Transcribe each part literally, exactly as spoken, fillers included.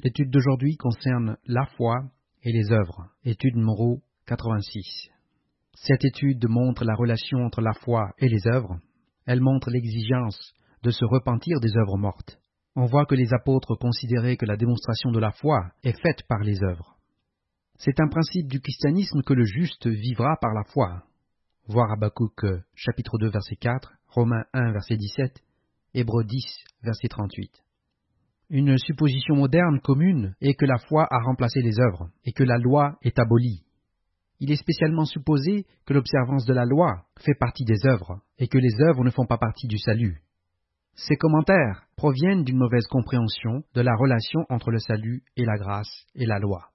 L'étude d'aujourd'hui concerne la foi et les œuvres. Étude numéro quatre-vingt-six. Cette étude montre la relation entre la foi et les œuvres. Elle montre l'exigence de se repentir des œuvres mortes. On voit que les apôtres considéraient que la démonstration de la foi est faite par les œuvres. C'est un principe du christianisme que le juste vivra par la foi. Voir Habakkuk chapitre deux verset quatre, Romains un verset dix-sept, Hébreux dix verset trente-huit. Une supposition moderne commune est que la foi a remplacé les œuvres et que la loi est abolie. Il est spécialement supposé que l'observance de la loi fait partie des œuvres et que les œuvres ne font pas partie du salut. Ces commentaires proviennent d'une mauvaise compréhension de la relation entre le salut et la grâce et la loi.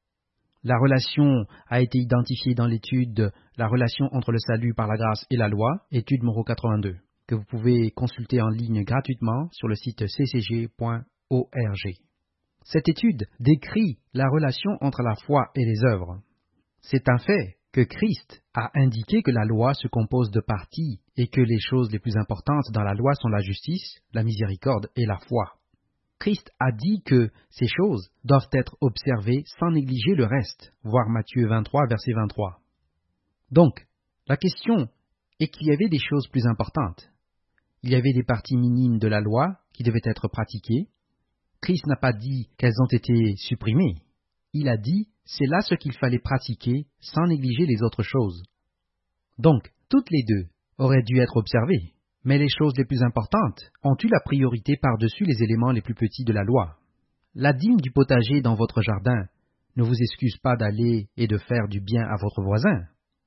La relation a été identifiée dans l'étude « La relation entre le salut par la grâce et la loi », étude numéro quatre-vingt-deux, que vous pouvez consulter en ligne gratuitement sur le site c c g point org. Cette étude décrit la relation entre la foi et les œuvres. C'est un fait que Christ a indiqué que la loi se compose de parties et que les choses les plus importantes dans la loi sont la justice, la miséricorde et la foi. Christ a dit que ces choses doivent être observées sans négliger le reste, voir Matthieu vingt-trois, verset vingt-trois. Donc, la question est qu'il y avait des choses plus importantes. Il y avait des parties minimes de la loi qui devaient être pratiquées. Christ n'a pas dit qu'elles ont été supprimées. Il a dit c'est là ce qu'il fallait pratiquer sans négliger les autres choses. Donc, toutes les deux auraient dû être observées. Mais les choses les plus importantes ont eu la priorité par-dessus les éléments les plus petits de la loi. La dîme du potager dans votre jardin ne vous excuse pas d'aller et de faire du bien à votre voisin.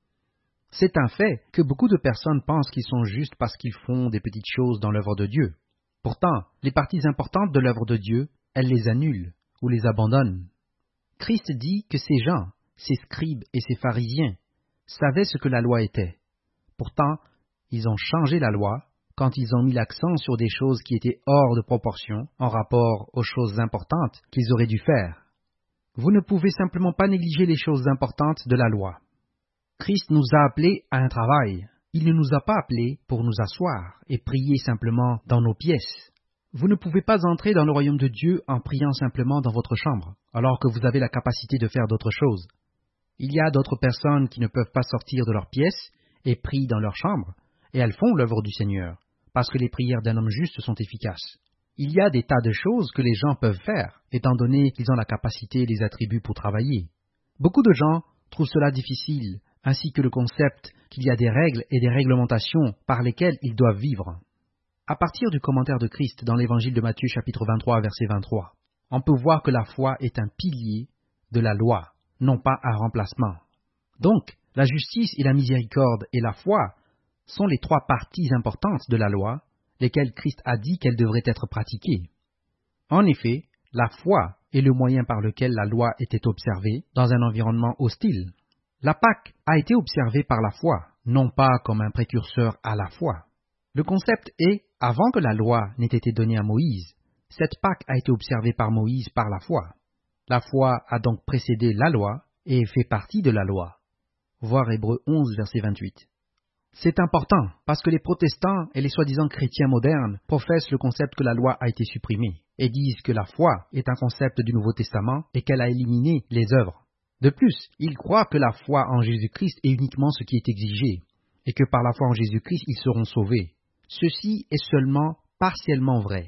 C'est un fait que beaucoup de personnes pensent qu'ils sont justes parce qu'ils font des petites choses dans l'œuvre de Dieu. Pourtant, les parties importantes de l'œuvre de Dieu, elles les annulent ou les abandonnent. Christ dit que ces gens, ces scribes et ces pharisiens, savaient ce que la loi était. Pourtant, ils ont changé la loi quand ils ont mis l'accent sur des choses qui étaient hors de proportion en rapport aux choses importantes qu'ils auraient dû faire. Vous ne pouvez simplement pas négliger les choses importantes de la loi. Christ nous a appelés à un travail. Il ne nous a pas appelés pour nous asseoir et prier simplement dans nos pièces. Vous ne pouvez pas entrer dans le royaume de Dieu en priant simplement dans votre chambre, alors que vous avez la capacité de faire d'autres choses. Il y a d'autres personnes qui ne peuvent pas sortir de leur pièce et prient dans leur chambre, et elles font l'œuvre du Seigneur, parce que les prières d'un homme juste sont efficaces. Il y a des tas de choses que les gens peuvent faire, étant donné qu'ils ont la capacité et les attributs pour travailler. Beaucoup de gens trouvent cela difficile, ainsi que le concept qu'il y a des règles et des réglementations par lesquelles ils doivent vivre. À partir du commentaire de Christ dans l'évangile de Matthieu chapitre vingt-trois, verset vingt-trois, on peut voir que la foi est un pilier de la loi, non pas un remplacement. Donc, la justice et la miséricorde et la foi sont les trois parties importantes de la loi, lesquelles Christ a dit qu'elles devraient être pratiquées. En effet, la foi est le moyen par lequel la loi était observée dans un environnement hostile. La Pâque a été observée par la foi, non pas comme un précurseur à la foi. Le concept est, avant que la loi n'ait été donnée à Moïse, cette Pâque a été observée par Moïse par la foi. La foi a donc précédé la loi et fait partie de la loi. Voir Hébreux onze, verset vingt-huit. C'est important parce que les protestants et les soi-disant chrétiens modernes professent le concept que la loi a été supprimée et disent que la foi est un concept du Nouveau Testament et qu'elle a éliminé les œuvres. De plus, ils croient que la foi en Jésus-Christ est uniquement ce qui est exigé et que par la foi en Jésus-Christ, ils seront sauvés. Ceci est seulement partiellement vrai.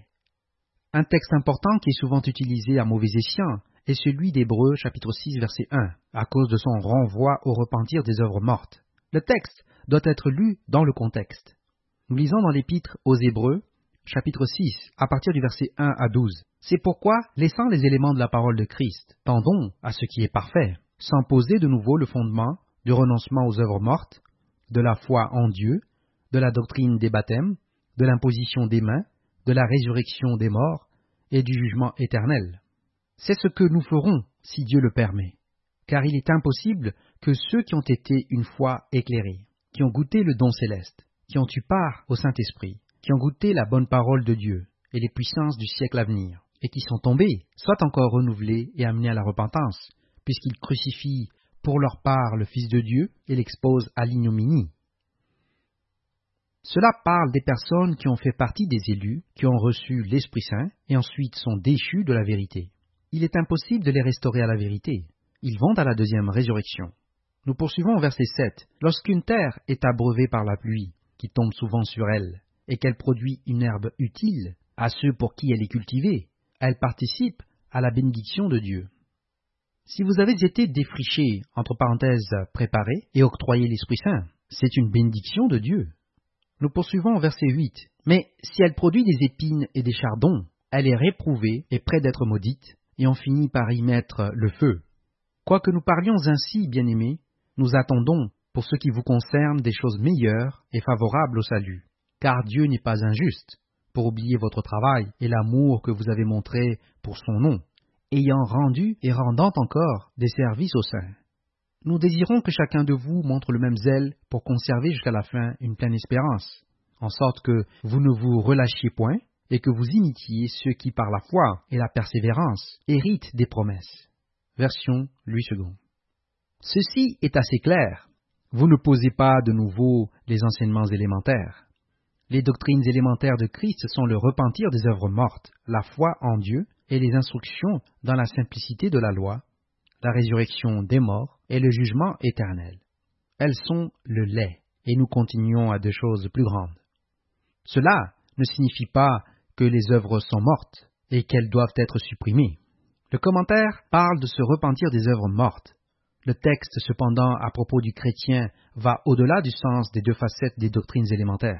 Un texte important qui est souvent utilisé à mauvais escient est celui d'Hébreux chapitre six, verset un, à cause de son renvoi au repentir des œuvres mortes. Le texte doit être lu dans le contexte. Nous lisons dans l'Épître aux Hébreux, chapitre six, à partir du verset un à douze. C'est pourquoi, laissant les éléments de la parole de Christ, tendons à ce qui est parfait, sans poser de nouveau le fondement du renoncement aux œuvres mortes, de la foi en Dieu, de la doctrine des baptêmes, de l'imposition des mains, de la résurrection des morts et du jugement éternel. C'est ce que nous ferons, si Dieu le permet, car il est impossible que ceux qui ont été une fois éclairés, qui ont goûté le don céleste, qui ont eu part au Saint-Esprit, qui ont goûté la bonne parole de Dieu et les puissances du siècle à venir, et qui sont tombés, soient encore renouvelés et amenés à la repentance, puisqu'ils crucifient pour leur part le Fils de Dieu et l'exposent à l'ignominie. Cela parle des personnes qui ont fait partie des élus, qui ont reçu l'Esprit Saint et ensuite sont déchus de la vérité. il est impossible de les restaurer à la vérité. Ils vont à la deuxième résurrection. Nous poursuivons au verset sept. Lorsqu'une terre est abreuvée par la pluie, qui tombe souvent sur elle, et qu'elle produit une herbe utile à ceux pour qui elle est cultivée, elle participe à la bénédiction de Dieu. Si vous avez été défriché, entre parenthèses préparé, et octroyé l'Esprit Saint, c'est une bénédiction de Dieu. Nous poursuivons au verset huit. Mais si elle produit des épines et des chardons, elle est réprouvée et près d'être maudite, et on finit par y mettre le feu. Quoique nous parlions ainsi, bien-aimés, nous attendons, pour ce qui vous concerne, des choses meilleures et favorables au salut. Car Dieu n'est pas injuste, pour oublier votre travail et l'amour que vous avez montré pour son nom, ayant rendu et rendant encore des services aux saints. Nous désirons que chacun de vous montre le même zèle pour conserver jusqu'à la fin une pleine espérance, en sorte que vous ne vous relâchiez point et que vous imitiez ceux qui, par la foi et la persévérance, héritent des promesses. Version Louis second. Ceci est assez clair. Vous ne posez pas de nouveau les enseignements élémentaires. Les doctrines élémentaires de Christ sont le repentir des œuvres mortes, la foi en Dieu et les instructions dans la simplicité de la loi, la résurrection des morts et le jugement éternel. Elles sont le lait, et nous continuons à deux choses plus grandes. Cela ne signifie pas que les œuvres sont mortes et qu'elles doivent être supprimées. Le commentaire parle de se repentir des œuvres mortes. Le texte, cependant, à propos du chrétien, va au-delà du sens des deux facettes des doctrines élémentaires.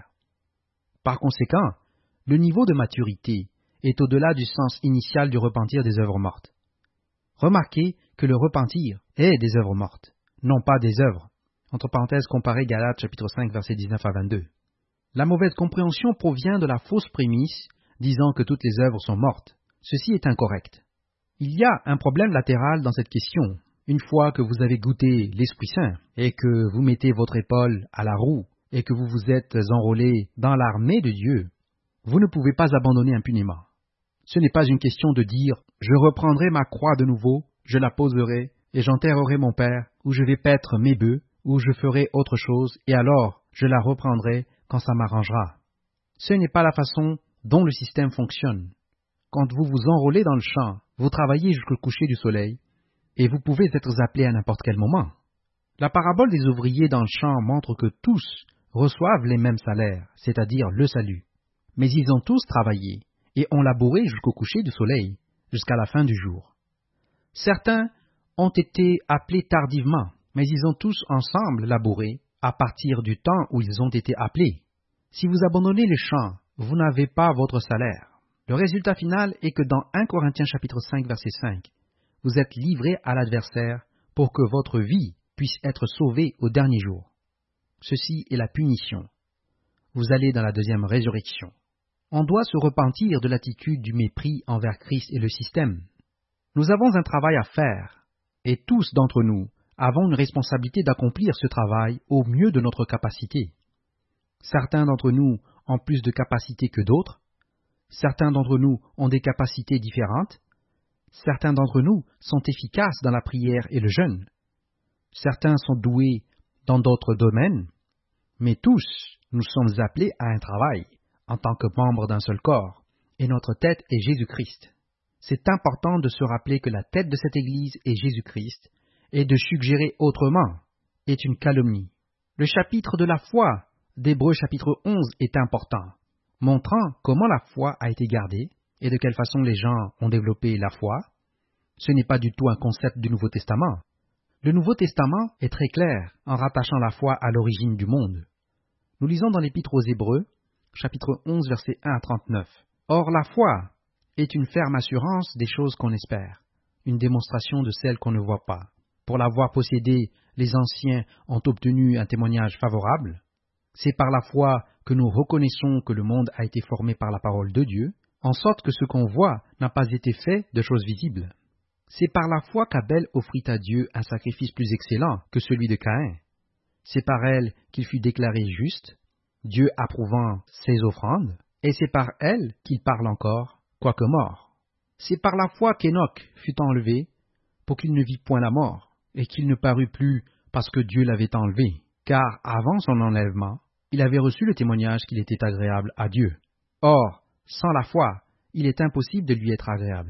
Par conséquent, le niveau de maturité est au-delà du sens initial du repentir des œuvres mortes. Remarquez que le repentir est des œuvres mortes, non pas des œuvres. Entre parenthèses, comparez Galates chapitre cinq, versets dix-neuf à vingt-deux. La mauvaise compréhension provient de la fausse prémisse disant que toutes les œuvres sont mortes. Ceci est incorrect. Il y a un problème latéral dans cette question. Une fois que vous avez goûté l'Esprit Saint et que vous mettez votre épaule à la roue et que vous vous êtes enrôlé dans l'armée de Dieu, vous ne pouvez pas abandonner impunément. Ce n'est pas une question de dire « je reprendrai ma croix de nouveau, je la poserai, et j'enterrerai mon père, ou je vais paître mes bœufs, ou je ferai autre chose, et alors je la reprendrai quand ça m'arrangera. » Ce n'est pas la façon dont le système fonctionne. Quand vous vous enrôlez dans le champ, vous travaillez jusqu'au coucher du soleil, et vous pouvez être appelé à n'importe quel moment. La parabole des ouvriers dans le champ montre que tous reçoivent les mêmes salaires, c'est-à-dire le salut. Mais ils ont tous travaillé et ont labouré jusqu'au coucher du soleil, jusqu'à la fin du jour. Certains ont été appelés tardivement, mais ils ont tous ensemble labouré à partir du temps où ils ont été appelés. Si vous abandonnez les champs, vous n'avez pas votre salaire. Le résultat final est que dans un Corinthiens chapitre cinq, verset cinq, vous êtes livrés à l'adversaire pour que votre vie puisse être sauvée au dernier jour. Ceci est la punition. Vous allez dans la deuxième résurrection. On doit se repentir de l'attitude du mépris envers Christ et le système. Nous avons un travail à faire, et tous d'entre nous avons une responsabilité d'accomplir ce travail au mieux de notre capacité. Certains d'entre nous ont plus de capacités que d'autres. Certains d'entre nous ont des capacités différentes. Certains d'entre nous sont efficaces dans la prière et le jeûne. Certains sont doués dans d'autres domaines. Mais tous, nous sommes appelés à un travail en tant que membres d'un seul corps, et notre tête est Jésus-Christ. C'est important de se rappeler que la tête de cette Église est Jésus-Christ, et de suggérer autrement est une calomnie. Le chapitre de la foi d'Hébreux chapitre onze est important, montrant comment la foi a été gardée et de quelle façon les gens ont développé la foi. Ce n'est pas du tout un concept du Nouveau Testament. Le Nouveau Testament est très clair en rattachant la foi à l'origine du monde. Nous lisons dans l'Épître aux Hébreux, chapitre onze, versets un à trente-neuf. « Or la foi est une ferme assurance des choses qu'on espère, une démonstration de celles qu'on ne voit pas. Pour l'avoir possédée, les anciens ont obtenu un témoignage favorable. C'est par la foi que nous reconnaissons que le monde a été formé par la parole de Dieu, en sorte que ce qu'on voit n'a pas été fait de choses visibles. C'est par la foi qu'Abel offrit à Dieu un sacrifice plus excellent que celui de Caïn. C'est par elle qu'il fut déclaré juste, Dieu approuvant ses offrandes, et c'est par elle qu'il parle encore, quoique mort. C'est par la foi qu'Enoch fut enlevé, pour qu'il ne vît point la mort, et qu'il ne parut plus parce que Dieu l'avait enlevé, car avant son enlèvement, il avait reçu le témoignage qu'il était agréable à Dieu. Or, sans la foi, il est impossible de lui être agréable.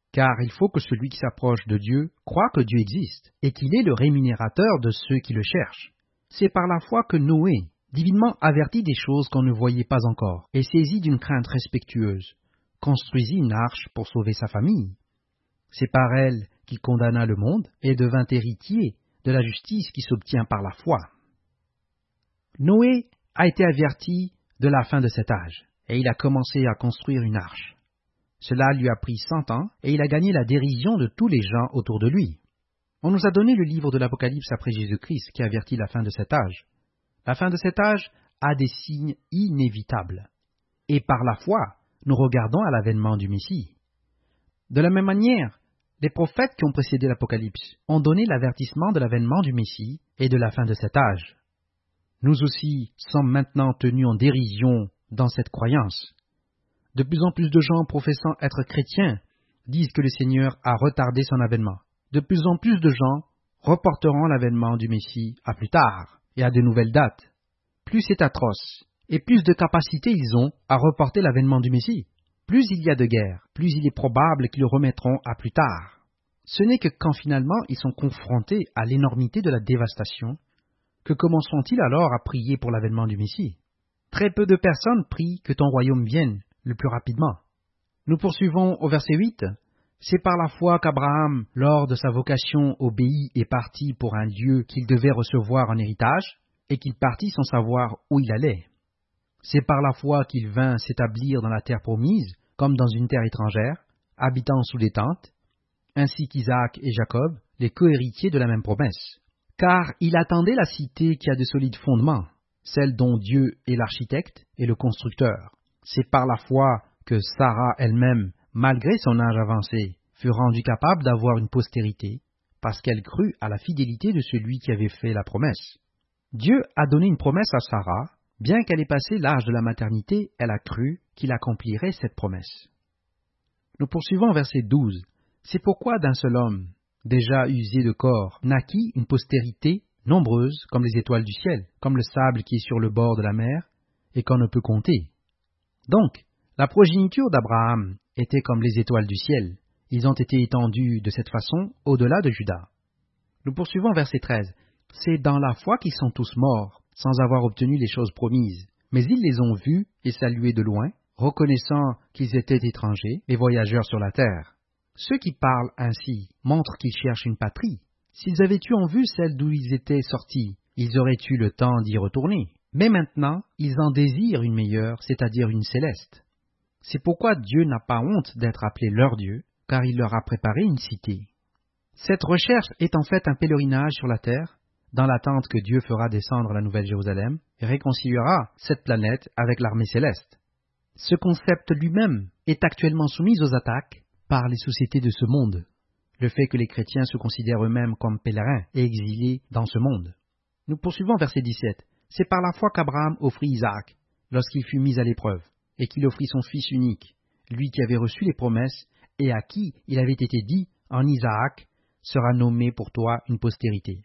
car il faut que celui qui s'approche de Dieu croie que Dieu existe et qu'il est le rémunérateur de ceux qui le cherchent. C'est par la foi que Noé, divinement averti des choses qu'on ne voyait pas encore, et saisi d'une crainte respectueuse, construisit une arche pour sauver sa famille. C'est par elle qu'il condamna le monde et devint héritier de la justice qui s'obtient par la foi. Noé a été averti de la fin de cet âge, et il a commencé à construire une arche. Cela lui a pris cent ans, et il a gagné la dérision de tous les gens autour de lui. On nous a donné le livre de l'Apocalypse après Jésus-Christ qui avertit la fin de cet âge. La fin de cet âge a des signes inévitables. Et par la foi, nous regardons à l'avènement du Messie. De la même manière, les prophètes qui ont précédé l'Apocalypse ont donné l'avertissement de l'avènement du Messie et de la fin de cet âge. Nous aussi sommes maintenant tenus en dérision dans cette croyance. De plus en plus de gens professant être chrétiens disent que le Seigneur a retardé son avènement. De plus en plus de gens reporteront l'avènement du Messie à plus tard et à de nouvelles dates. Plus c'est atroce et plus de capacité ils ont à reporter l'avènement du Messie. Plus il y a de guerres, plus il est probable qu'ils le remettront à plus tard. Ce n'est que quand finalement ils sont confrontés à l'énormité de la dévastation que commenceront-ils alors à prier pour l'avènement du Messie. Très peu de personnes prient que ton royaume vienne le plus rapidement. Nous poursuivons au verset huit. C'est par la foi qu'Abraham, lors de sa vocation, obéit et partit pour un lieu qu'il devait recevoir en héritage, et qu'il partit sans savoir où il allait. C'est par la foi qu'il vint s'établir dans la terre promise, comme dans une terre étrangère, habitant sous des tentes, ainsi qu'Isaac et Jacob, les cohéritiers de la même promesse. Car il attendait la cité qui a de solides fondements, celle dont Dieu est l'architecte et le constructeur. C'est par la foi que Sarah elle-même, malgré son âge avancé, fut rendue capable d'avoir une postérité, parce qu'elle crut à la fidélité de celui qui avait fait la promesse. Dieu a donné une promesse à Sarah, bien qu'elle ait passé l'âge de la maternité, elle a cru qu'il accomplirait cette promesse. Nous poursuivons verset douze. C'est pourquoi d'un seul homme, déjà usé de corps, naquit une postérité nombreuse comme les étoiles du ciel, comme le sable qui est sur le bord de la mer, et qu'on ne peut compter. Donc, la progéniture d'Abraham était comme les étoiles du ciel. Ils ont été étendus de cette façon au-delà de Juda. Nous poursuivons verset treize. C'est dans la foi qu'ils sont tous morts, sans avoir obtenu les choses promises. Mais ils les ont vus et salués de loin, reconnaissant qu'ils étaient étrangers et voyageurs sur la terre. Ceux qui parlent ainsi montrent qu'ils cherchent une patrie. S'ils avaient eu en vue celle d'où ils étaient sortis, ils auraient eu le temps d'y retourner. Mais maintenant, ils en désirent une meilleure, c'est-à-dire une céleste. C'est pourquoi Dieu n'a pas honte d'être appelé leur Dieu, car il leur a préparé une cité. Cette recherche est en fait un pèlerinage sur la terre, dans l'attente que Dieu fera descendre la Nouvelle Jérusalem et réconciliera cette planète avec l'armée céleste. Ce concept lui-même est actuellement soumis aux attaques par les sociétés de ce monde, le fait que les chrétiens se considèrent eux-mêmes comme pèlerins et exilés dans ce monde. Nous poursuivons verset dix-sept. C'est par la foi qu'Abraham offrit Isaac, lorsqu'il fut mis à l'épreuve, et qu'il offrit son fils unique, lui qui avait reçu les promesses, et à qui il avait été dit, en Isaac sera nommé pour toi une postérité.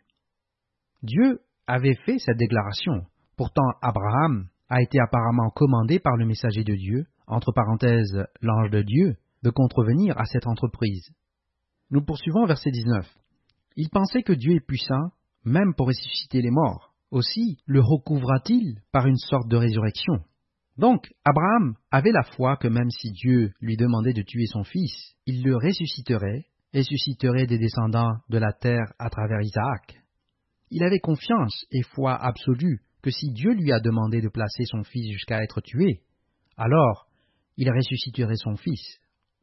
Dieu avait fait cette déclaration. Pourtant, Abraham a été apparemment commandé par le messager de Dieu, entre parenthèses, l'ange de Dieu, de contrevenir à cette entreprise. Nous poursuivons verset dix-neuf. Il pensait que Dieu est puissant, même pour ressusciter les morts. Aussi le recouvra-t-il par une sorte de résurrection. Donc, Abraham avait la foi que même si Dieu lui demandait de tuer son fils, il le ressusciterait et susciterait des descendants de la terre à travers Isaac. Il avait confiance et foi absolue que si Dieu lui a demandé de placer son fils jusqu'à être tué, alors il ressusciterait son fils.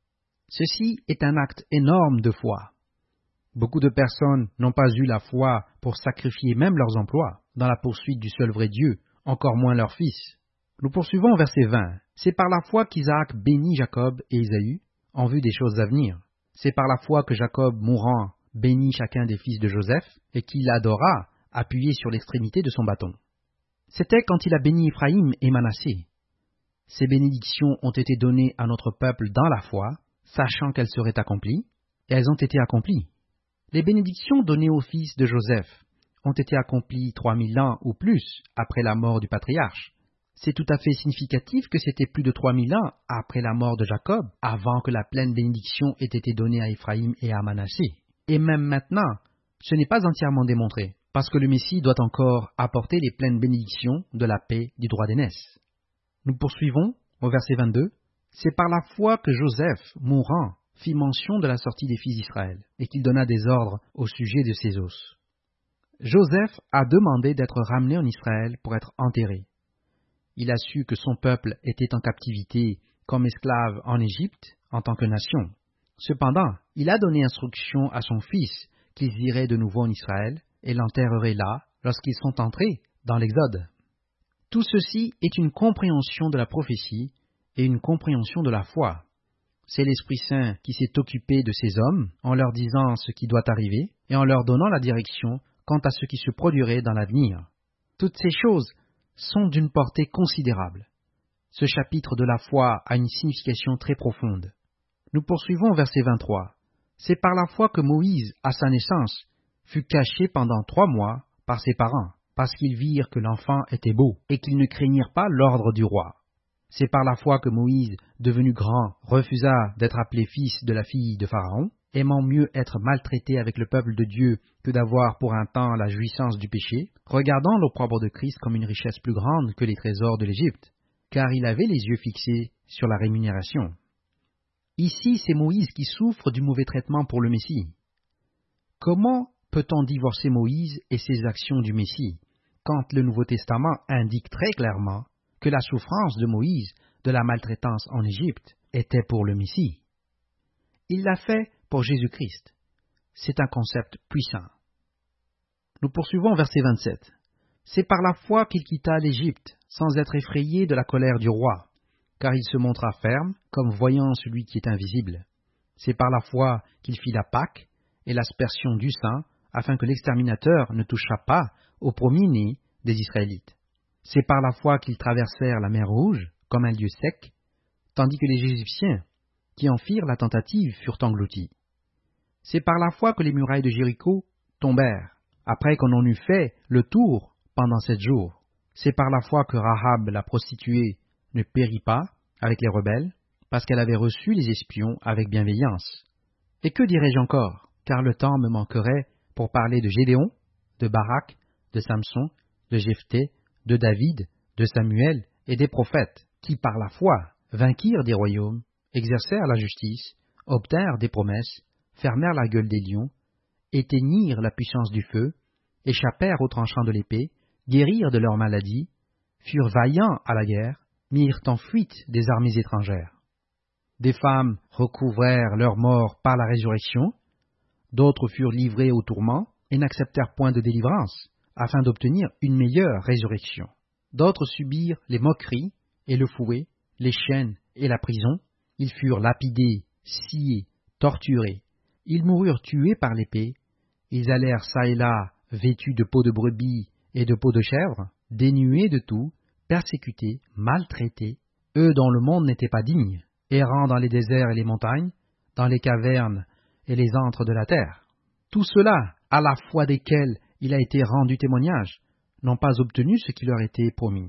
Ceci est un acte énorme de foi. Beaucoup de personnes n'ont pas eu la foi pour sacrifier même leurs emplois dans la poursuite du seul vrai Dieu, encore moins leur fils. Nous poursuivons au verset vingt. C'est par la foi qu'Isaac bénit Jacob et Ésaü en vue des choses à venir. C'est par la foi que Jacob, mourant, bénit chacun des fils de Joseph et qu'il adora, appuyé sur l'extrémité de son bâton. C'était quand il a béni Éphraïm et Manassé. Ces bénédictions ont été données à notre peuple dans la foi, sachant qu'elles seraient accomplies, et elles ont été accomplies. Les bénédictions données aux fils de Joseph ont été accomplies trois mille ans ou plus après la mort du patriarche, C'est tout à fait significatif que c'était plus de trois mille ans après la mort de Jacob, avant que la pleine bénédiction ait été donnée à Éphraïm et à Manassé. Et même maintenant, ce n'est pas entièrement démontré, parce que le Messie doit encore apporter les pleines bénédictions de la paix du droit d'aînesse. Nous poursuivons au verset vingt-deux. C'est par la foi que Joseph, mourant, fit mention de la sortie des fils d'Israël, et qu'il donna des ordres au sujet de ses os. Joseph a demandé d'être ramené en Israël pour être enterré. Il a su que son peuple était en captivité comme esclave en Égypte en tant que nation. Cependant, il a donné instruction à son fils qu'ils iraient de nouveau en Israël et l'enterreraient là lorsqu'ils sont entrés dans l'Exode. Tout ceci est une compréhension de la prophétie et une compréhension de la foi. C'est l'Esprit Saint qui s'est occupé de ces hommes en leur disant ce qui doit arriver et en leur donnant la direction quant à ce qui se produirait dans l'avenir. Toutes ces choses sont d'une portée considérable. Ce chapitre de la foi a une signification très profonde. Nous poursuivons au verset vingt-trois. C'est par la foi que Moïse, à sa naissance, fut caché pendant trois mois par ses parents, parce qu'ils virent que l'enfant était beau et qu'ils ne craignirent pas l'ordre du roi. C'est par la foi que Moïse, devenu grand, refusa d'être appelé fils de la fille de Pharaon, aimant mieux être maltraité avec le peuple de Dieu que d'avoir pour un temps la jouissance du péché, regardant l'opprobre de Christ comme une richesse plus grande que les trésors de l'Égypte, car il avait les yeux fixés sur la rémunération. Ici, c'est Moïse qui souffre du mauvais traitement pour le Messie. Comment peut-on divorcer Moïse et ses actions du Messie, quand le Nouveau Testament indique très clairement que la souffrance de Moïse de la maltraitance en Égypte était pour le Messie? Il l'a fait pour Jésus-Christ. C'est un concept puissant. Nous poursuivons verset vingt-sept. C'est par la foi qu'il quitta l'Égypte, sans être effrayé de la colère du roi, car il se montra ferme, comme voyant celui qui est invisible. C'est par la foi qu'il fit la Pâque et l'aspersion du sang, afin que l'exterminateur ne touchât pas au premier-né des Israélites. C'est par la foi qu'ils traversèrent la mer Rouge, comme un lieu sec, tandis que les Égyptiens, qui en firent la tentative, furent engloutis. C'est par la foi que les murailles de Jéricho tombèrent, après qu'on en eut fait le tour pendant sept jours. C'est par la foi que Rahab, la prostituée, ne périt pas avec les rebelles, parce qu'elle avait reçu les espions avec bienveillance. Et que dirais-je encore, car le temps me manquerait pour parler de Gédéon, de Barak, de Samson, de Jephthé, de David, de Samuel et des prophètes, qui par la foi vainquirent des royaumes, exercèrent la justice, obtinrent des promesses, fermèrent la gueule des lions, éteignirent la puissance du feu, échappèrent aux tranchants de l'épée, guérirent de leurs maladies, furent vaillants à la guerre, mirent en fuite des armées étrangères. Des femmes recouvrèrent leur mort par la résurrection, d'autres furent livrées au tourment et n'acceptèrent point de délivrance, afin d'obtenir une meilleure résurrection. D'autres subirent les moqueries et le fouet, les chaînes et la prison. Ils furent lapidés, sciés, torturés. Ils moururent tués par l'épée. Ils allèrent çà et là, vêtus de peaux de brebis et de peaux de chèvre, dénués de tout, persécutés, maltraités, eux dont le monde n'était pas digne, errant dans les déserts et les montagnes, dans les cavernes et les antres de la terre. Tout cela, à la foi desquels il a été rendu témoignage, n'ont pas obtenu ce qui leur était promis.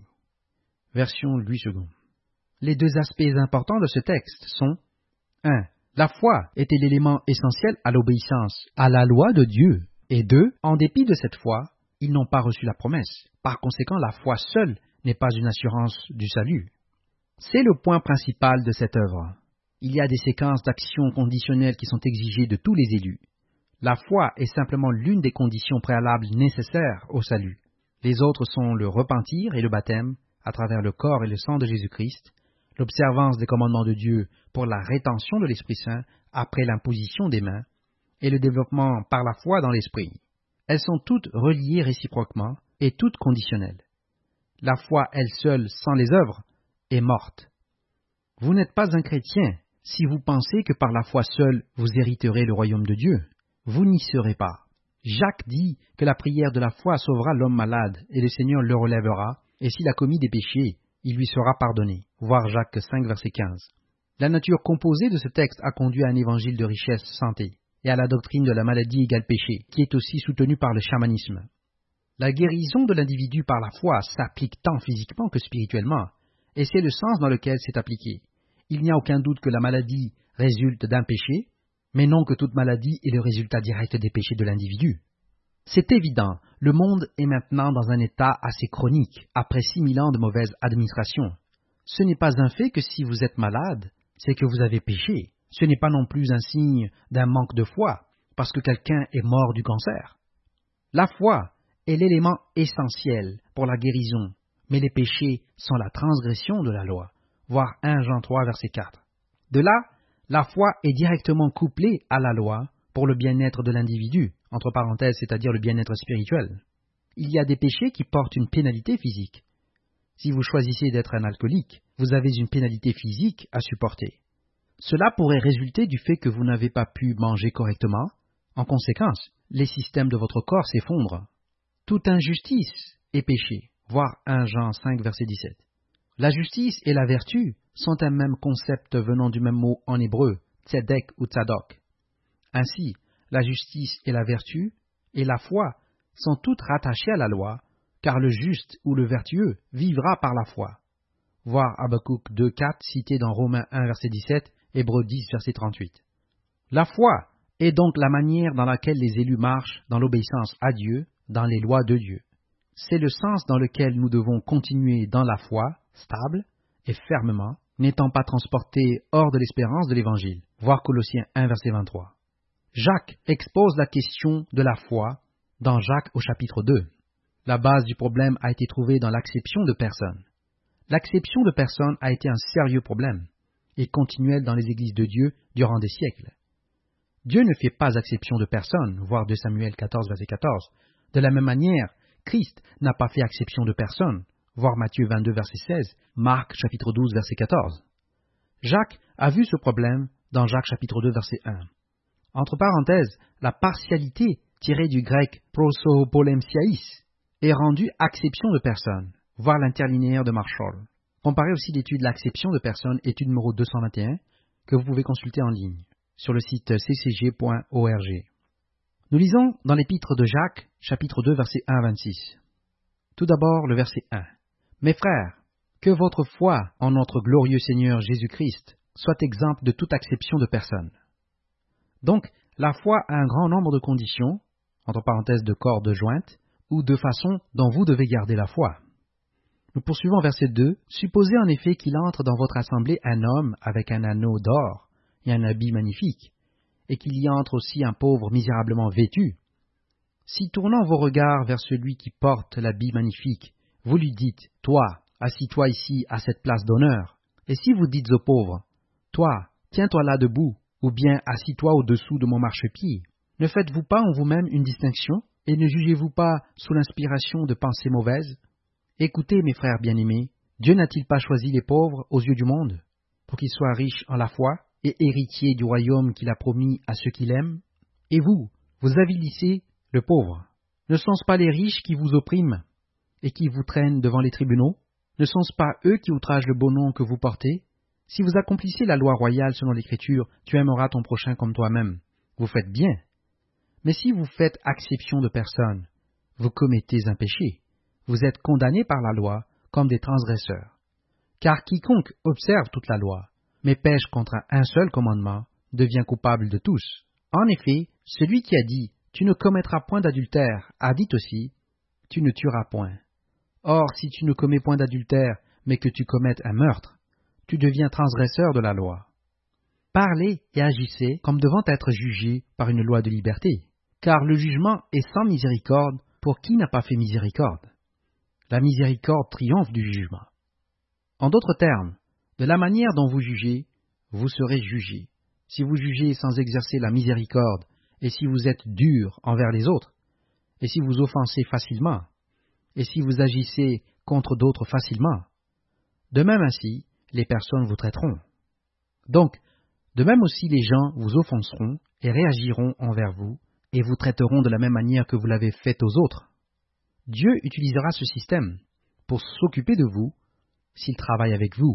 Version Louis second. Les deux aspects importants de ce texte sont un. La foi était l'élément essentiel à l'obéissance à la loi de Dieu. Et deux. En dépit de cette foi, ils n'ont pas reçu la promesse. Par conséquent, la foi seule n'est pas une assurance du salut. C'est le point principal de cette œuvre. Il y a des séquences d'actions conditionnelles qui sont exigées de tous les élus. La foi est simplement l'une des conditions préalables nécessaires au salut. Les autres sont le repentir et le baptême, à travers le corps et le sang de Jésus-Christ, l'observance des commandements de Dieu pour la rétention de l'Esprit Saint après l'imposition des mains, et le développement par la foi dans l'Esprit. Elles sont toutes reliées réciproquement et toutes conditionnelles. La foi, elle seule, sans les œuvres, est morte. Vous n'êtes pas un chrétien si vous pensez que par la foi seule vous hériterez le royaume de Dieu. Vous n'y serez pas. Jacques dit que la prière de la foi sauvera l'homme malade, et le Seigneur le relèvera, et s'il a commis des péchés, il lui sera pardonné. Voir Jacques cinq, verset quinze. La nature composée de ce texte a conduit à un évangile de richesse santé, et à la doctrine de la maladie égale péché, qui est aussi soutenue par le chamanisme. La guérison de l'individu par la foi s'applique tant physiquement que spirituellement, et c'est le sens dans lequel c'est appliqué. Il n'y a aucun doute que la maladie résulte d'un péché, mais non que toute maladie est le résultat direct des péchés de l'individu. C'est évident, le monde est maintenant dans un état assez chronique, après six mille ans de mauvaise administration. Ce n'est pas un fait que si vous êtes malade, c'est que vous avez péché. Ce n'est pas non plus un signe d'un manque de foi, parce que quelqu'un est mort du cancer. La foi est l'élément essentiel pour la guérison, mais les péchés sont la transgression de la loi, voir un Jean trois, verset quatre. De là, la foi est directement couplée à la loi pour le bien-être de l'individu, entre parenthèses, c'est-à-dire le bien-être spirituel. Il y a des péchés qui portent une pénalité physique. Si vous choisissez d'être un alcoolique, vous avez une pénalité physique à supporter. Cela pourrait résulter du fait que vous n'avez pas pu manger correctement. En conséquence, les systèmes de votre corps s'effondrent. Toute injustice est péché, voir un Jean cinq, verset dix-sept. La justice et la vertu sont un même concept venant du même mot en hébreu, tzedek ou tzadok. Ainsi, la justice et la vertu et la foi sont toutes rattachées à la loi, car le juste ou le vertueux vivra par la foi. Voir Habakkuk deux, quatre, cité dans Romains un, verset dix-sept, Hébreux dix, verset trente-huit. La foi est donc la manière dans laquelle les élus marchent dans l'obéissance à Dieu, dans les lois de Dieu. C'est le sens dans lequel nous devons continuer dans la foi, stable et fermement, n'étant pas transportés hors de l'espérance de l'Évangile. Voir Colossiens un, verset vingt-trois. Jacques expose la question de la foi dans Jacques au chapitre deux. La base du problème a été trouvée dans l'acception de personne. L'acception de personne a été un sérieux problème et continuel dans les églises de Dieu durant des siècles. Dieu ne fait pas exception de personne, voir deux Samuel quatorze, verset quatorze. De la même manière, Christ n'a pas fait exception de personne, voir Matthieu vingt-deux, verset seize, Marc chapitre douze, verset quatorze. Jacques a vu ce problème dans Jacques chapitre deux, verset un. Entre parenthèses, la partialité tirée du grec prosopolemsiaïs est rendue acception de personne, voir l'interlinéaire de Marshall. Comparez aussi l'étude de l'acception de personne, étude numéro deux cent vingt et un, que vous pouvez consulter en ligne sur le site c c g point org. Nous lisons dans l'épître de Jacques, chapitre deux, versets un à vingt-six. Tout d'abord, le verset un. « Mes frères, que votre foi en notre glorieux Seigneur Jésus-Christ soit exempte de toute acception de personne. » Donc, la foi a un grand nombre de conditions, entre parenthèses de cordes jointes, ou de façons dont vous devez garder la foi. Nous poursuivons verset deux. « Supposez en effet qu'il entre dans votre assemblée un homme avec un anneau d'or et un habit magnifique, et qu'il y entre aussi un pauvre misérablement vêtu. Si tournant vos regards vers celui qui porte l'habit magnifique, vous lui dites, « Toi, assis-toi ici à cette place d'honneur. » Et si vous dites au pauvre, « Toi, tiens-toi là debout, ou bien assis-toi au-dessous de mon marchepied. » Ne faites-vous pas en vous-même une distinction, et ne jugez-vous pas sous l'inspiration de pensées mauvaises? Écoutez, mes frères bien-aimés, Dieu n'a-t-il pas choisi les pauvres aux yeux du monde, pour qu'ils soient riches en la foi et héritiers du royaume qu'il a promis à ceux qui l'aiment? Et vous, vous avilissez le pauvre. Ne sont-ce pas les riches qui vous oppriment et qui vous traînent devant les tribunaux? Ne sont-ce pas eux qui outragent le beau nom que vous portez? Si vous accomplissez la loi royale selon l'Écriture, tu aimeras ton prochain comme toi-même. Vous faites bien. Mais si vous faites acception de personne, vous commettez un péché. Vous êtes condamnés par la loi comme des transgresseurs. Car quiconque observe toute la loi, mais pêche contre un seul commandement, devient coupable de tous. En effet, celui qui a dit « Tu ne commettras point d'adultère » a dit aussi « Tu ne tueras point ». Or, si tu ne commets point d'adultère, mais que tu commettes un meurtre, tu deviens transgresseur de la loi. Parlez et agissez comme devant être jugés par une loi de liberté, car le jugement est sans miséricorde pour qui n'a pas fait miséricorde. La miséricorde triomphe du jugement. En d'autres termes, de la manière dont vous jugez, vous serez jugés. Si vous jugez sans exercer la miséricorde, et si vous êtes dur envers les autres, et si vous offensez facilement, et si vous agissez contre d'autres facilement, de même ainsi, les personnes vous traiteront. Donc, de même aussi les gens vous offenseront et réagiront envers vous, et vous traiteront de la même manière que vous l'avez fait aux autres. Dieu utilisera ce système pour s'occuper de vous s'il travaille avec vous.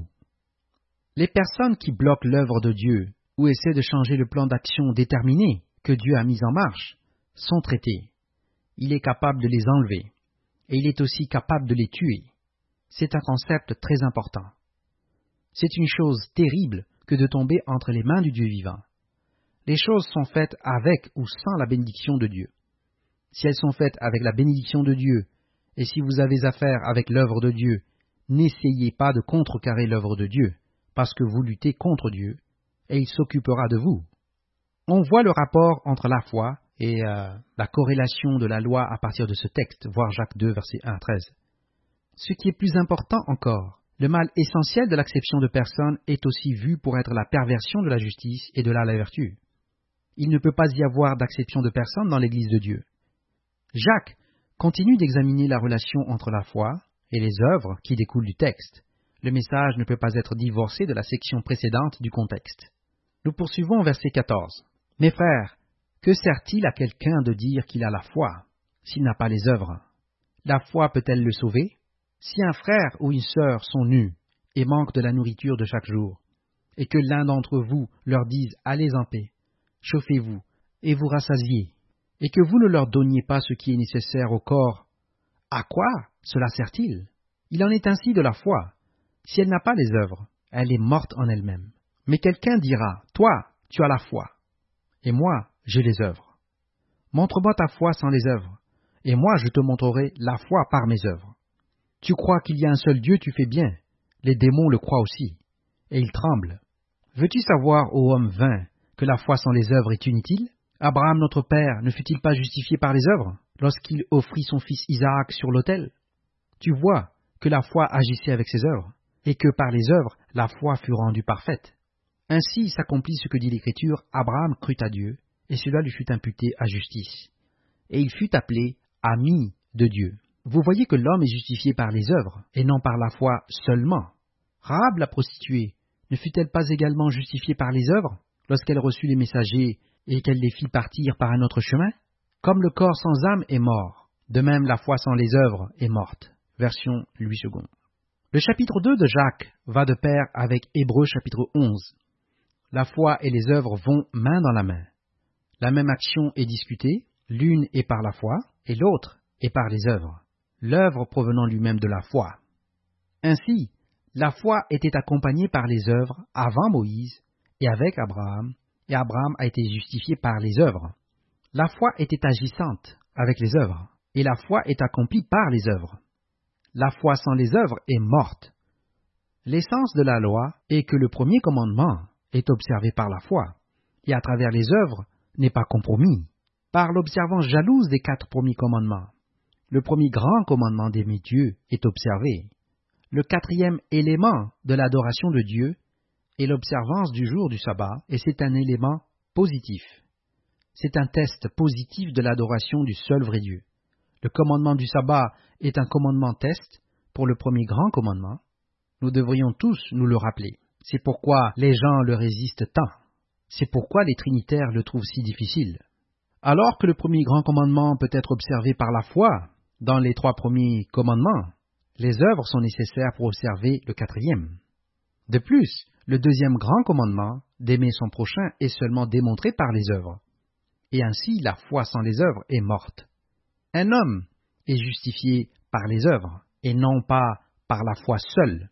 Les personnes qui bloquent l'œuvre de Dieu ou essaient de changer le plan d'action déterminé que Dieu a mis en marche sont traitées. Il est capable de les enlever. et il est aussi capable de les tuer. C'est un concept très important. C'est une chose terrible que de tomber entre les mains du Dieu vivant. Les choses sont faites avec ou sans la bénédiction de Dieu. Si elles sont faites avec la bénédiction de Dieu, et si vous avez affaire avec l'œuvre de Dieu, n'essayez pas de contrecarrer l'œuvre de Dieu, parce que vous luttez contre Dieu, et il s'occupera de vous. On voit le rapport entre la foi et euh, la corrélation de la loi à partir de ce texte, voir Jacques deux, versets un à treize. Ce qui est plus important encore, le mal essentiel de l'acception de personnes est aussi vu pour être la perversion de la justice et de la vertu. Il ne peut pas y avoir d'acception de personnes dans l'Église de Dieu. Jacques continue d'examiner la relation entre la foi et les œuvres qui découlent du texte. Le message ne peut pas être divorcé de la section précédente du contexte. Nous poursuivons au verset quatorze. « Mes frères, que sert-il à quelqu'un de dire qu'il a la foi, s'il n'a pas les œuvres? La foi peut-elle le sauver? Si un frère ou une sœur sont nus et manquent de la nourriture de chaque jour, et que l'un d'entre vous leur dise « Allez en paix, chauffez-vous et vous rassasiez », et que vous ne leur donniez pas ce qui est nécessaire au corps, à quoi cela sert-il? Il en est ainsi de la foi. Si elle n'a pas les œuvres, elle est morte en elle-même. Mais quelqu'un dira, toi, tu as la foi, et moi, j'ai les œuvres. Montre-moi ta foi sans les œuvres, et moi je te montrerai la foi par mes œuvres. Tu crois qu'il y a un seul Dieu, tu fais bien. Les démons le croient aussi, et ils tremblent. Veux-tu savoir, ô homme vain, que la foi sans les œuvres est inutile? Abraham, notre père, ne fut-il pas justifié par les œuvres, lorsqu'il offrit son fils Isaac sur l'autel? Tu vois que la foi agissait avec ses œuvres, et que par les œuvres, la foi fut rendue parfaite. Ainsi s'accomplit ce que dit l'Écriture, Abraham crut à Dieu, et cela lui fut imputé à justice. Et il fut appelé ami de Dieu. Vous voyez que l'homme est justifié par les œuvres, et non par la foi seulement. Rahab la prostituée, ne fut-elle pas également justifiée par les œuvres, lorsqu'elle reçut les messagers et qu'elle les fit partir par un autre chemin? Comme le corps sans âme est mort, de même la foi sans les œuvres est morte. Version Louis deux. Le chapitre deux de Jacques va de pair avec Hébreux chapitre onze. La foi et les œuvres vont main dans la main. La même action est discutée, l'une est par la foi et l'autre est par les œuvres, l'œuvre provenant lui-même de la foi. Ainsi, la foi était accompagnée par les œuvres avant Moïse et avec Abraham, et Abraham a été justifié par les œuvres. La foi était agissante avec les œuvres, et la foi est accomplie par les œuvres. La foi sans les œuvres est morte. L'essence de la loi est que le premier commandement est observé par la foi, et à travers les œuvres n'est pas compromis, par l'observance jalouse des quatre premiers commandements. Le premier grand commandement d'aimer Dieu est observé. Le quatrième élément de l'adoration de Dieu est l'observance du jour du sabbat, et c'est un élément positif. C'est un test positif de l'adoration du seul vrai Dieu. Le commandement du sabbat est un commandement test pour le premier grand commandement. Nous devrions tous nous le rappeler. C'est pourquoi les gens le résistent tant. C'est pourquoi les trinitaires le trouvent si difficile. Alors que le premier grand commandement peut être observé par la foi dans les trois premiers commandements, les œuvres sont nécessaires pour observer le quatrième. De plus, le deuxième grand commandement, d'aimer son prochain, est seulement démontré par les œuvres. Et ainsi, la foi sans les œuvres est morte. Un homme est justifié par les œuvres, et non pas par la foi seule.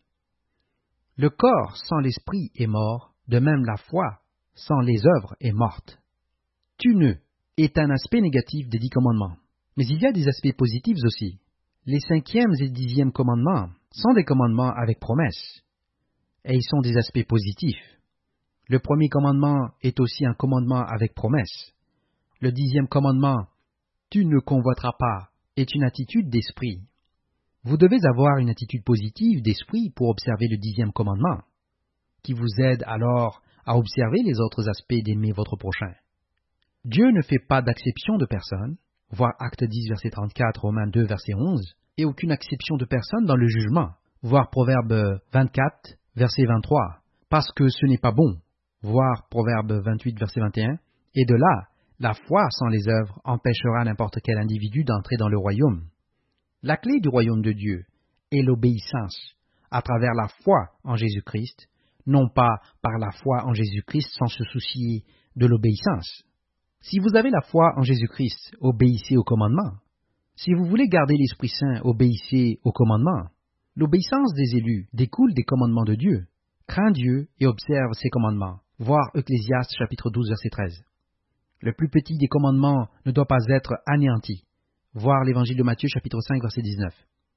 Le corps sans l'esprit est mort, de même la foi sans les œuvres est morte. Tuneux est un aspect négatif des dix commandements, mais il y a des aspects positifs aussi. Les cinquième et dixième commandements sont des commandements avec promesse, et ils sont des aspects positifs. Le premier commandement est aussi un commandement avec promesse. Le dixième commandement, « Tu ne convoiteras pas », est une attitude d'esprit. Vous devez avoir une attitude positive d'esprit pour observer le dixième commandement, qui vous aide alors à observer les autres aspects d'aimer votre prochain. Dieu ne fait pas d'acception de personne, voir Acte dix, verset trente-quatre, Romains deux, verset onze, et aucune acception de personne dans le jugement, voir Proverbe vingt-quatre, verset vingt-trois, parce que ce n'est pas bon, voir Proverbe vingt-huit, verset vingt et un, et de là, la foi sans les œuvres empêchera n'importe quel individu d'entrer dans le royaume. La clé du royaume de Dieu est l'obéissance à travers la foi en Jésus-Christ, non pas par la foi en Jésus-Christ sans se soucier de l'obéissance. Si vous avez la foi en Jésus-Christ, obéissez aux commandements. Si vous voulez garder l'Esprit Saint, obéissez aux commandements. L'obéissance des élus découle des commandements de Dieu. Crains Dieu et observe ses commandements. Voir Ecclésiaste chapitre douze, verset treize. Le plus petit des commandements ne doit pas être anéanti. Voir l'Évangile de Matthieu chapitre cinq, verset dix-neuf.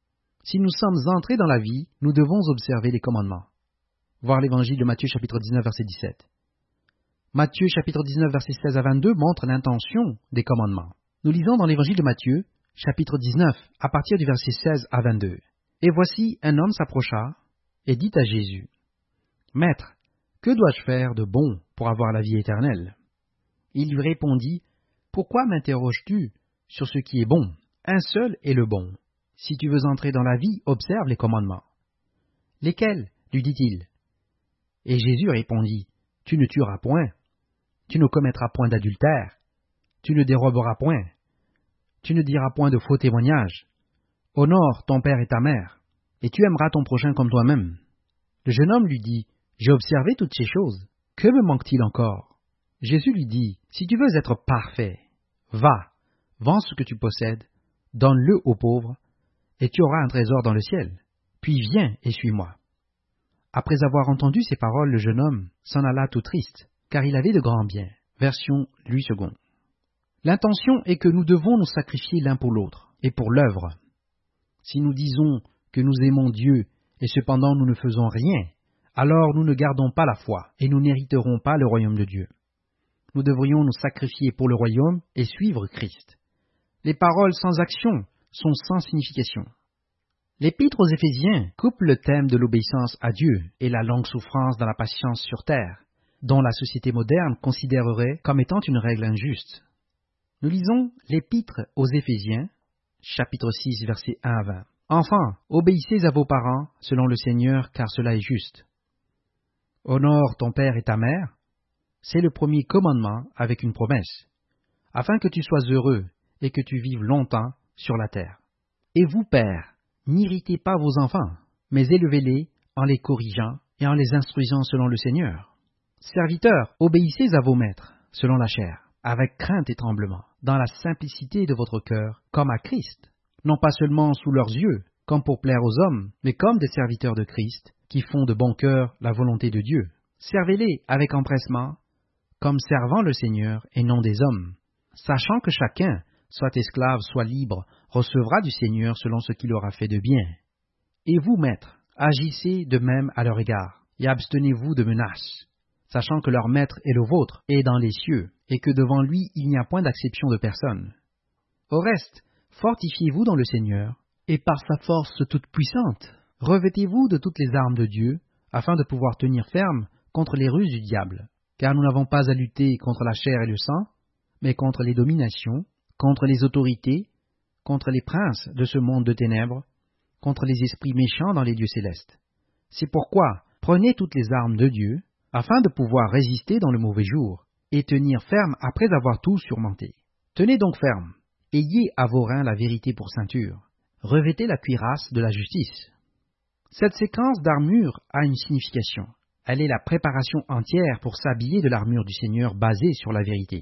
Si nous sommes entrés dans la vie, nous devons observer les commandements. Voir l'Évangile de Matthieu chapitre dix-neuf, verset dix-sept. Matthieu chapitre dix-neuf, verset seize à vingt-deux montre l'intention des commandements. Nous lisons dans l'Évangile de Matthieu chapitre dix-neuf, à partir du verset seize à vingt-deux. Et voici, un homme s'approcha et dit à Jésus, « Maître, que dois-je faire de bon pour avoir la vie éternelle ?» Il lui répondit, « Pourquoi m'interroges-tu sur ce qui est bon? Un seul est le bon. Si tu veux entrer dans la vie, observe les commandements. » « Lesquels ?» lui dit-il. Et Jésus répondit, « Tu ne tueras point, tu ne commettras point d'adultère, tu ne déroberas point, tu ne diras point de faux témoignages, honore ton père et ta mère, et tu aimeras ton prochain comme toi-même. » Le jeune homme lui dit, « J'ai observé toutes ces choses, que me manque-t-il encore ?» Jésus lui dit, « Si tu veux être parfait, va, vends ce que tu possèdes, donne-le aux pauvres, et tu auras un trésor dans le ciel. Puis viens et suis-moi. » Après avoir entendu ces paroles, le jeune homme s'en alla tout triste, car il avait de grands biens. Version Louis second. L'intention est que nous devons nous sacrifier l'un pour l'autre, et pour l'œuvre. Si nous disons que nous aimons Dieu, et cependant nous ne faisons rien, alors nous ne gardons pas la foi, et nous n'hériterons pas le royaume de Dieu. Nous devrions nous sacrifier pour le royaume et suivre Christ. Les paroles sans action sont sans signification. L'Épître aux Éphésiens coupe le thème de l'obéissance à Dieu et la longue souffrance dans la patience sur terre, dont la société moderne considérerait comme étant une règle injuste. Nous lisons l'Épître aux Éphésiens, chapitre six, versets un à vingt. « Enfants, obéissez à vos parents selon le Seigneur, car cela est juste. Honore ton père et ta mère, c'est le premier commandement avec une promesse, afin que tu sois heureux et que tu vives longtemps sur la terre. Et vous, pères, n'irritez pas vos enfants, mais élevez-les en les corrigeant et en les instruisant selon le Seigneur. Serviteurs, obéissez à vos maîtres, selon la chair, avec crainte et tremblement, dans la simplicité de votre cœur, comme à Christ, non pas seulement sous leurs yeux, comme pour plaire aux hommes, mais comme des serviteurs de Christ, qui font de bon cœur la volonté de Dieu. Servez-les avec empressement, comme servant le Seigneur et non des hommes, sachant que chacun, soit esclave, soit libre, recevra du Seigneur selon ce qu'il aura fait de bien. Et vous, maîtres, agissez de même à leur égard, et abstenez-vous de menaces, sachant que leur maître est le vôtre, et dans les cieux, et que devant lui il n'y a point d'acception de personne. Au reste, fortifiez-vous dans le Seigneur, et par sa force toute puissante, revêtez-vous de toutes les armes de Dieu, afin de pouvoir tenir ferme contre les ruses du diable, car nous n'avons pas à lutter contre la chair et le sang, mais contre les dominations, contre les autorités, contre les princes de ce monde de ténèbres, contre les esprits méchants dans les lieux célestes. C'est pourquoi prenez toutes les armes de Dieu, afin de pouvoir résister dans le mauvais jour, et tenir ferme après avoir tout surmonté. Tenez donc ferme, ayez à vos reins la vérité pour ceinture, revêtez la cuirasse de la justice. Cette séquence d'armure a une signification. Elle est la préparation entière pour s'habiller de l'armure du Seigneur basée sur la vérité.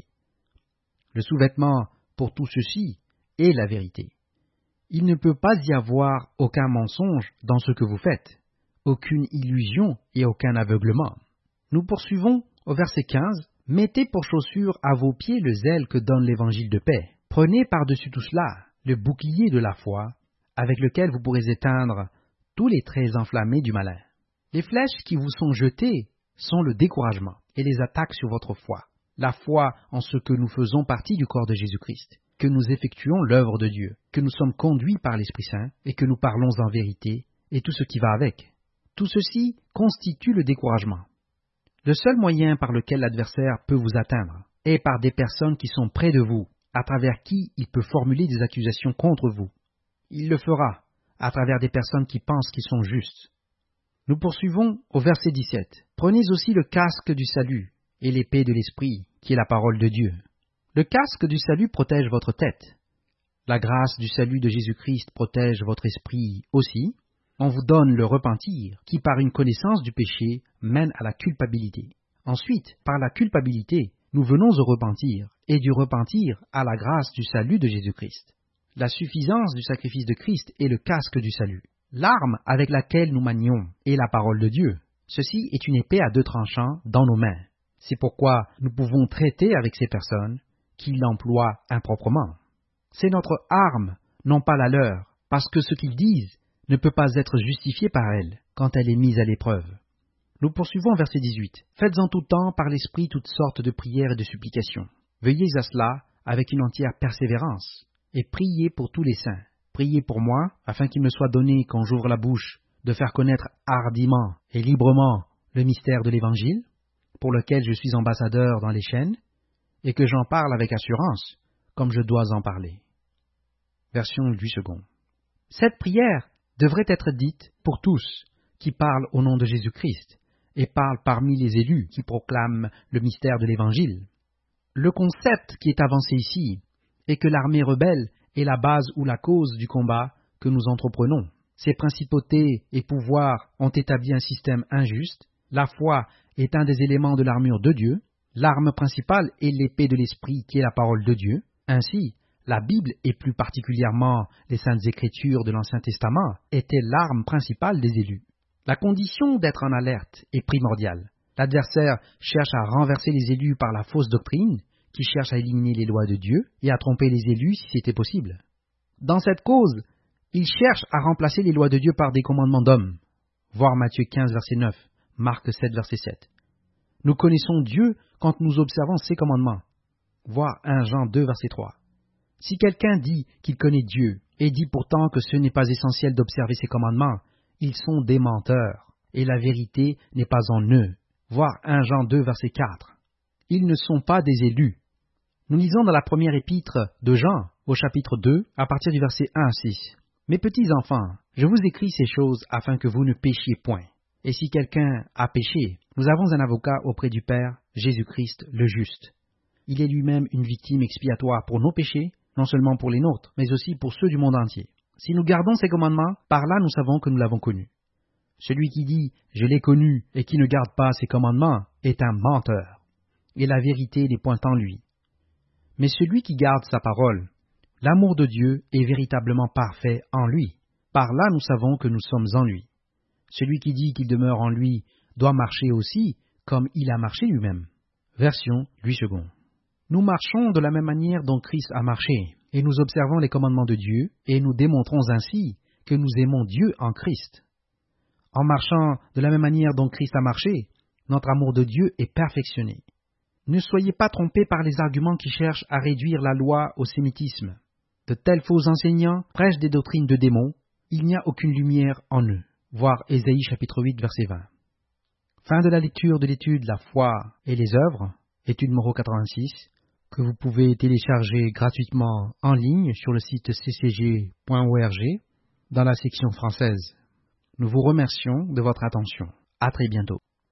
Le sous-vêtement pour tout ceci est la vérité. Il ne peut pas y avoir aucun mensonge dans ce que vous faites, aucune illusion et aucun aveuglement. Nous poursuivons au verset quinze. « Mettez pour chaussure à vos pieds le zèle que donne l'évangile de paix. Prenez par-dessus tout cela le bouclier de la foi, avec lequel vous pourrez éteindre tous les traits enflammés du malin. » Les flèches qui vous sont jetées sont le découragement et les attaques sur votre foi. La foi en ce que nous faisons partie du corps de Jésus-Christ, que nous effectuons l'œuvre de Dieu, que nous sommes conduits par l'Esprit Saint et que nous parlons en vérité et tout ce qui va avec. Tout ceci constitue le découragement. Le seul moyen par lequel l'adversaire peut vous atteindre est par des personnes qui sont près de vous, à travers qui il peut formuler des accusations contre vous. Il le fera à travers des personnes qui pensent qu'ils sont justes. Nous poursuivons au verset dix-sept. « Prenez aussi le casque du salut et l'épée de l'Esprit, qui est la parole de Dieu. » Le casque du salut protège votre tête. La grâce du salut de Jésus-Christ protège votre esprit aussi. On vous donne le repentir, qui par une connaissance du péché mène à la culpabilité. Ensuite, par la culpabilité, nous venons au repentir, et du repentir à la grâce du salut de Jésus-Christ. La suffisance du sacrifice de Christ est le casque du salut. L'arme avec laquelle nous manions est la parole de Dieu. Ceci est une épée à deux tranchants dans nos mains. C'est pourquoi nous pouvons traiter avec ces personnes qui l'emploient improprement. C'est notre arme, non pas la leur, parce que ce qu'ils disent ne peut pas être justifié par elle quand elle est mise à l'épreuve. Nous poursuivons verset dix-huit. « Faites en tout temps par l'Esprit toutes sortes de prières et de supplications. Veuillez à cela avec une entière persévérance, et priez pour tous les saints. Priez pour moi, afin qu'il me soit donné, quand j'ouvre la bouche, de faire connaître hardiment et librement le mystère de l'Évangile, pour lequel je suis ambassadeur dans les chaînes, et que j'en parle avec assurance, comme je dois en parler. » Version huit secondes. Cette prière devrait être dite pour tous qui parlent au nom de Jésus-Christ et parlent parmi les élus qui proclament le mystère de l'Évangile. Le concept qui est avancé ici est que l'armée rebelle est la base ou la cause du combat que nous entreprenons. Ces principautés et pouvoirs ont établi un système injuste. La foi est un des éléments de l'armure de Dieu. L'arme principale est l'épée de l'Esprit qui est la parole de Dieu. Ainsi, la Bible, et plus particulièrement les Saintes Écritures de l'Ancien Testament, étaient l'arme principale des élus. La condition d'être en alerte est primordiale. L'adversaire cherche à renverser les élus par la fausse doctrine, qui cherche à éliminer les lois de Dieu et à tromper les élus si c'était possible. Dans cette cause, il cherche à remplacer les lois de Dieu par des commandements d'hommes. Voir Matthieu quinze, verset neuf, Marc sept, verset sept. Nous connaissons Dieu quand nous observons ses commandements. Voir premier Jean deux, verset trois. Si quelqu'un dit qu'il connaît Dieu et dit pourtant que ce n'est pas essentiel d'observer ses commandements, ils sont des menteurs, et la vérité n'est pas en eux. Voir premier Jean deux, verset quatre. Ils ne sont pas des élus. Nous lisons dans la première épître de Jean, au chapitre deux, à partir du verset un à six. « Mes petits enfants, je vous écris ces choses afin que vous ne péchiez point. Et si quelqu'un a péché, nous avons un avocat auprès du Père, Jésus-Christ le juste. Il est lui-même une victime expiatoire pour nos péchés, non seulement pour les nôtres, mais aussi pour ceux du monde entier. Si nous gardons ses commandements, par là nous savons que nous l'avons connu. Celui qui dit « je l'ai connu » et qui ne garde pas ses commandements est un menteur, et la vérité n'est point en lui. Mais celui qui garde sa parole, l'amour de Dieu est véritablement parfait en lui. Par là nous savons que nous sommes en lui. Celui qui dit qu'il demeure en lui doit marcher aussi comme il a marché lui-même. Version huit secondes. Nous marchons de la même manière dont Christ a marché, et nous observons les commandements de Dieu, et nous démontrons ainsi que nous aimons Dieu en Christ. En marchant de la même manière dont Christ a marché, notre amour de Dieu est perfectionné. Ne soyez pas trompés par les arguments qui cherchent à réduire la loi au sémitisme. De tels faux enseignants prêchent des doctrines de démons, il n'y a aucune lumière en eux. Voir Ésaïe chapitre huit, verset vingt. Fin de la lecture de l'étude La foi et les œuvres, étude numéro quatre-vingt-six, que vous pouvez télécharger gratuitement en ligne sur le site c c g point org dans la section française. Nous vous remercions de votre attention. À très bientôt.